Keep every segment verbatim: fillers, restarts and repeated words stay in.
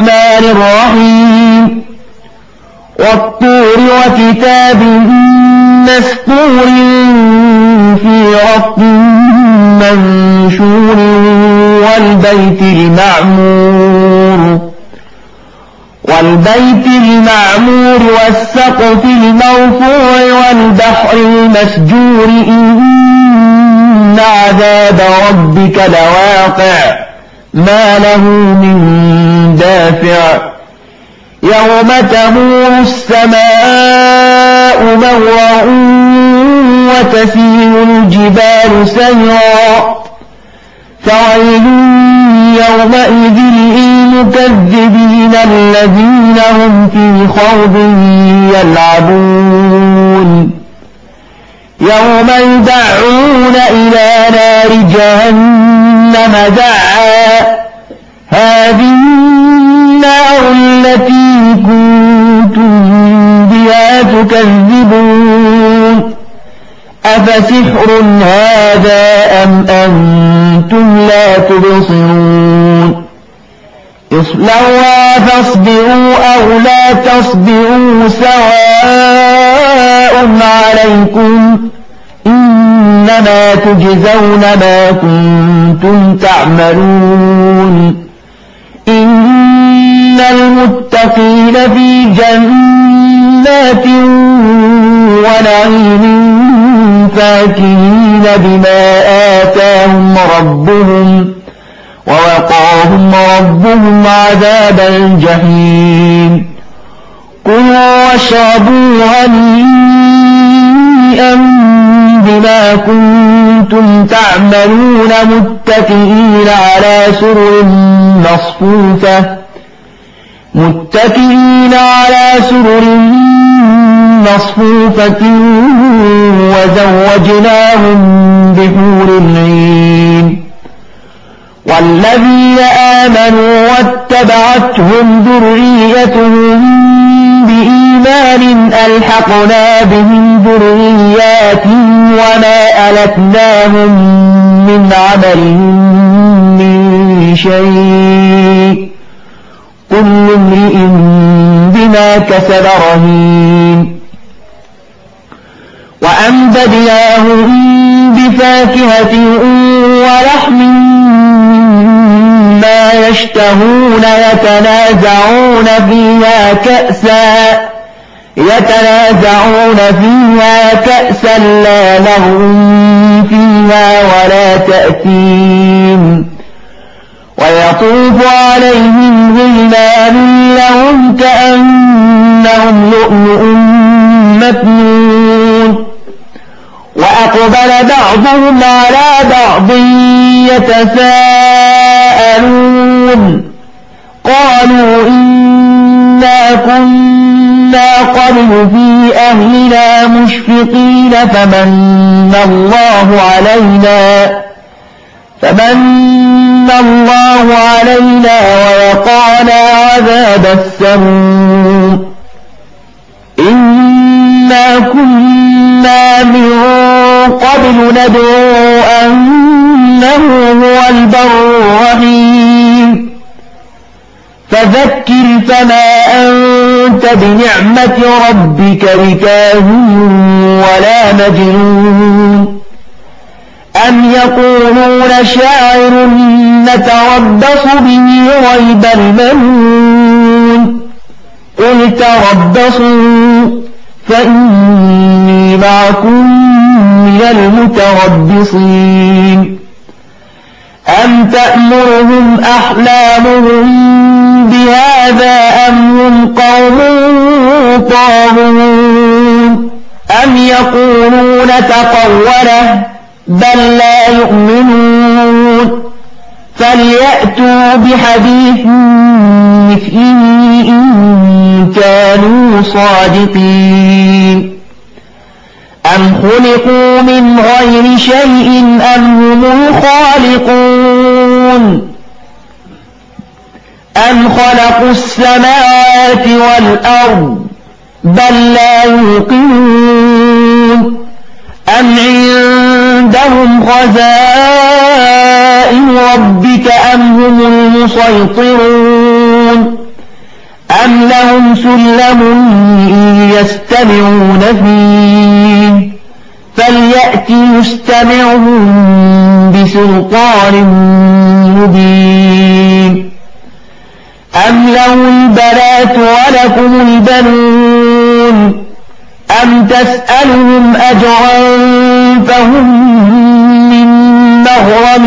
الرحمن الرحيم والطور وكتاب مسطور في رق منشور والبيت المعمور والبيت المعمور والسقف المرفوع والبحر المسجور إن عذاب ربك لواقع ما له من دافع يوم تمور السماء مورا وتسير الجبال سيرا فويل يومئذ للمكذبين الذين هم في خوض يلعبون يوم يدعون إلى نار جهنم دعا هذه النار التي كنتم بها تكذبون أفسحر هذا أم أنتم لا تبصرون اصلوها فاصبروا أو لا تصبروا سواء عليكم إنما تجزون ما كنتم تعملون إن المتقين في جنات ونعيم فاكهين بما آتاهم ربهم ووقاهم ربهم عذاب الجحيم كلوا واشربوا هنيئا بما كنتم تعملون متكئين على سرر مصفوفة متكئين على سرر مصفوفة وزوجناهم بحور عين والذين آمنوا واتبعتهم ذريتهم بإيمان ألحقنا بهم ذرياتهم وما ألتناهم من عملهم من شيء كل امرئ بما كسب رهين وأمددناهم بفاكهة ولحم ما يشتهون يتنازعون فيها كأسا يتنازعون فيها كأسا لا لغو فيها ولا تأثيم ويطوف عليهم غلمان لهم كأنهم لؤلؤ مكنون وأقبل بعضهم على بعض يتساءلون قالوا إنا كنا قبل في أهلنا مشفقين فمن الله علينا فمن الله علينا ووقانا عذاب السموم إنا كنا من قبل ندعو أنه هو البر الرحيم فذكر فما أنت بنعمة ربك بكاهن ولا مجنون أم يقولون شاعر نتربص به ريب المنون قل تربصوا فإني معكم من المتربصين أم تأمرهم أحلامهم بهذا أم هم قوم طاغون أم يقولون تقوله بل لا يؤمنون فليأتوا بحديث مثله إن كانوا صادقين أم خلقوا من غير شيء أم هم الخالقون أم خلقوا السماوات والأرض بل لا يوقنون أم عندهم خزائن ربك أم هم المسيطرون لهم سلم يستمعون فيه فليأت مستمعهم بسلطان مبين أم لهم البنات ولكم البنون أم تسألهم أجرا فهم من مغرم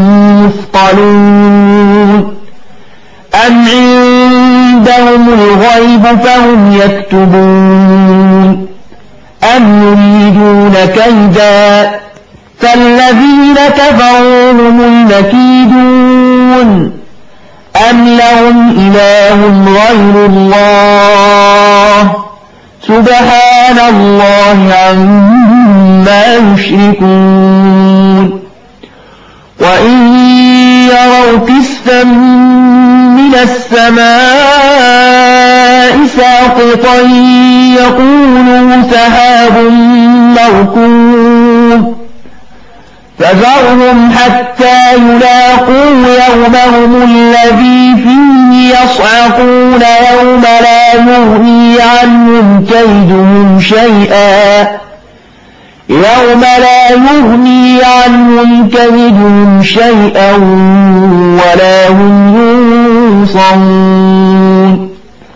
مثقلون أم عندهم الغيب فهم يكتبون أم يريدون كيدا فالذين كفروا هم المكيدون أم لهم إله غير الله سبحان الله عما يشركون وإن يروا كسفا من السماء ساقطا يقولوا سحاب مركوب فذرهم حتى يلاقوا يومهم الذي فيه يصعقون يوم لا يغني عنهم كيدهم شيئا يوم لا يغني عنهم كيدهم شيئا ولا هم ينصرون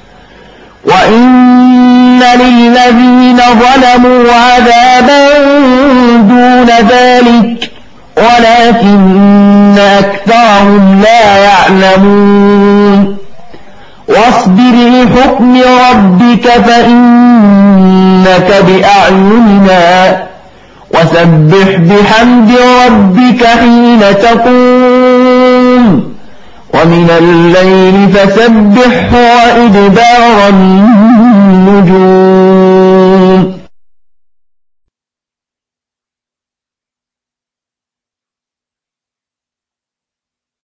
وإن للذين ظلموا عذابا دون ذلك ولكن أكثرهم لا يعلمون واصبر لحكم ربك فإنك بأعيننا وسبح بحمد ربك حين تقوم ومن الليل فسبحه وإدبار